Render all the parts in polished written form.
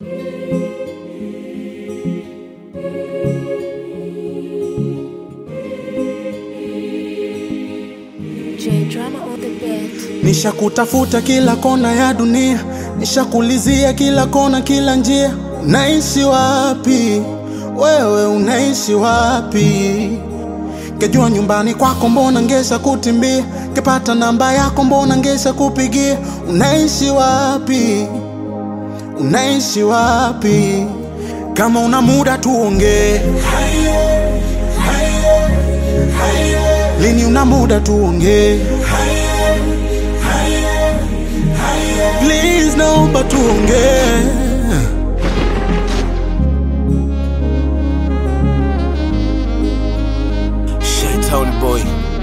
Nishakutafuta kila kona ya dunia, nishakulizia kila kona kila njia. Unaishi wapi? Wewe unaishi wapi? Kejua nyumbani kwako mbona ngesha kutimbia, kepata namba yako mbona ngesha kupigia. Unaishi wapi? Unaishi wapi? Kama una muda tuongee. Lini una muda tuongee? Please naomba tuongee. Shaytown boy.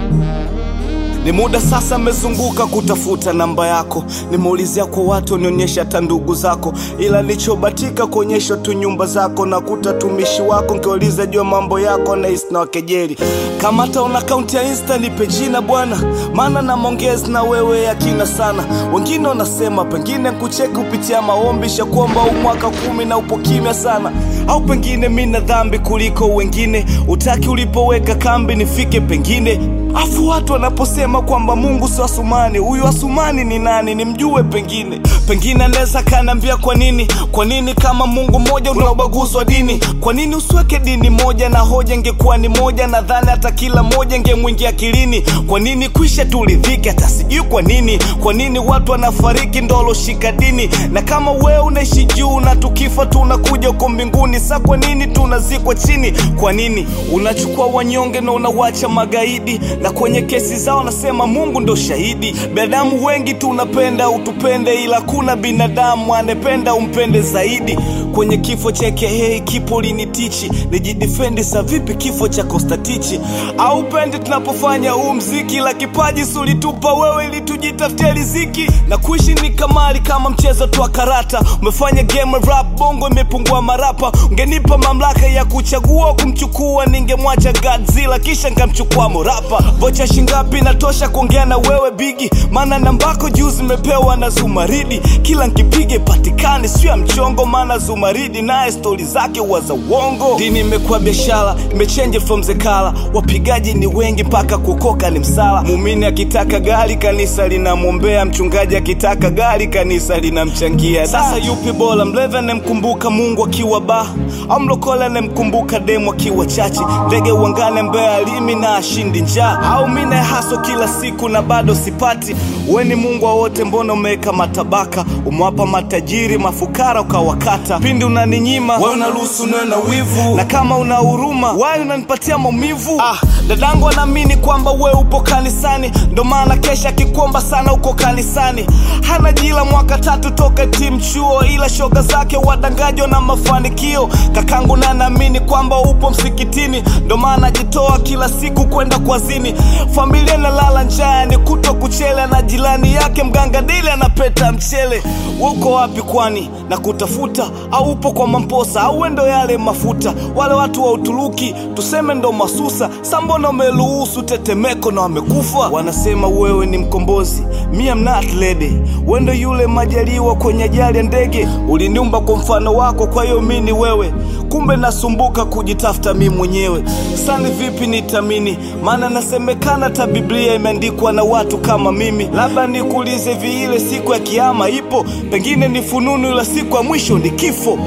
Ni muda sasa mezunguka kutafuta namba yako, nimeulizia kwa watu nionyesha hata ndugu zako, ila nilichobatika kuonyesha tu nyumba zako na kutatumishi wako. Nkiuliza jua mambo yako na isna wakejeli. Kama hata una account ya Insta nipe jina bwana, maana na mongezi na wewe yakina sana. Wengine wanasema pengine kucheki kupitia maombi, shakuomba umwaka 10 na upo kimya sana. Au pengine mimi na dhambi kuliko wengine, utaki ulipoweka kambi nifike pengine. Afu watu wanaposema kwamba Mungu si Asumani, huyu Asumani ni nani nimjue pengine. Pengine anaweza kanambia kwa nini kama Mungu mmoja unaobaguzi wa dini? Kwa nini usiweke dini moja na hoja ingekuwa ni moja? Nadhani hata kila moja ingemwingia akilini. Kwa nini kuisha tulidhike hata sijui kwa nini? Kwa nini watu wanafariki ndolo shika dini? Na kama wewe unaishi juu na tukifa tunakuja uko mbinguni, sa kwa nini tunazikwa chini? Kwa nini unachukua wanyonge na unawacha magaidi? Na kwenye kesi zao nasema Mungu ndo shahidi. Binadamu wengi tunapenda utupende, ila kuna binadamu anependa umpende zaidi. Kwenye kifo cheke hey kipo linitichi, nijidefendi sa vipi kifo cha Kostatichi? Au pende tunapofanya mziki, la kipaji sulitupa wewe ili tujitafutie riziki. Na kuishi ni kamari kama mchezo tu wa karata, umefanya game rap bongo imepungua marapa. Ungenipa mamlaka ya kuchagua kumchukua, ningemwacha Godzilla kisha ngamchukua morapa. Vocha shingapi natosha kuongea na wewe bigi, maana nambako juzi mepewa na Zumaridi. Kila nkipige patikane sio ya mchongo, maana Zumaridi naye story zake waza uongo. Dini imekuwa biashara, imechange from zekala. Wapigaji ni wengi mpaka kukoka ni msala. Muumini akitaka gari kanisa linamwombea, mchungaji akitaka gari kanisa linamchangia. Sasa yupi bora, mlevi anemkumbuka Mungu akiwa ba, au mlokole anemkumbuka demu akiwa chachi? Ndege uangane mbea alimi na ashindi njaa, au mine haso kila siku na bado sipati? Weni Mungu wa wote mbona umeweka matabaka, umewapa matajiri mafukara ukawakata? Pindi unaninyima wewe unaruhusu niwe na wivu, na kama una huruma wewe unanipatia maumivu. Dadangu anaamini kwamba wewe upo kanisani, ndo maana kesha kikuomba sana uko kanisani. Hana jila mwaka 3 toka team chuo, ila shoga zake wadangajo na mafanikio. Kakangu na naamini kwamba upo msikitini, ndo maana jitoa kila siku kwenda kwa zini. Familia na lala njaa ni kuto kuchele, na jilani yake mganga dile anapeta mchele. Uko wapi kwani na kutafuta? Au upo kwa mamposa au ndo yale mafuta? Wale watu wa Uturuki tuseme ndo masusa, sambona umeruhusu tetemeko na wamekufa? Wanasema wewe ni mkombozi, me am not lady. Wendo yule majaliwa kwenye ajali ya ndege, uliniumba kwa mfano wako kwa hiyo mimi ni wewe. Kumbe nasumbuka kujitafuta mimi mwenyewe. Sasa vipi nitamini, maana nasemekana ta Biblia imeandikwa na watu kama mimi. Labda nikuulize vile siku ya kiyama ipo, pengine ni fununu ila siku ya mwisho ni kifo.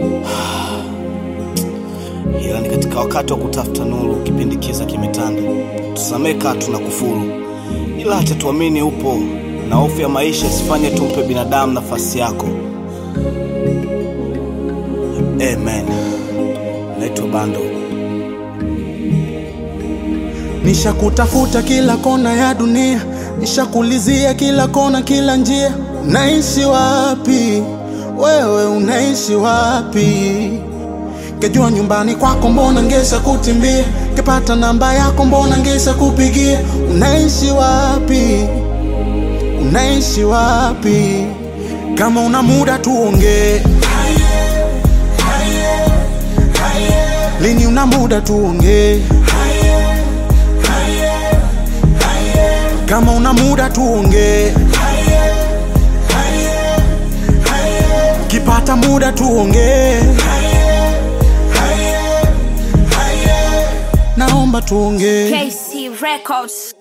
Ila ni katika wakati wa kutafuta nuru, kipindi kiza kimetanda. Tusameka tunakufuru, ila acha tuamini upo, na hofu ya maisha isifanye tumpe binadamu nafasi yako. Amen. Naitwa Bando. Nishakutafuta kila kona ya dunia, nishakulizia kila kona kila njia. Unaishi wapi? Wewe unaishi wapi? Kejua nyumbani kwako mbona ngesha kutimbia, kepata namba yako mbona ngesha kupigia. Unaishi wapi? Unaishi wapi? Kama una muda tuongee. Lini una muda tuongee? Kama una muda tuongee. Kipata pata muda tuongee, naomba tuongee. KC Records.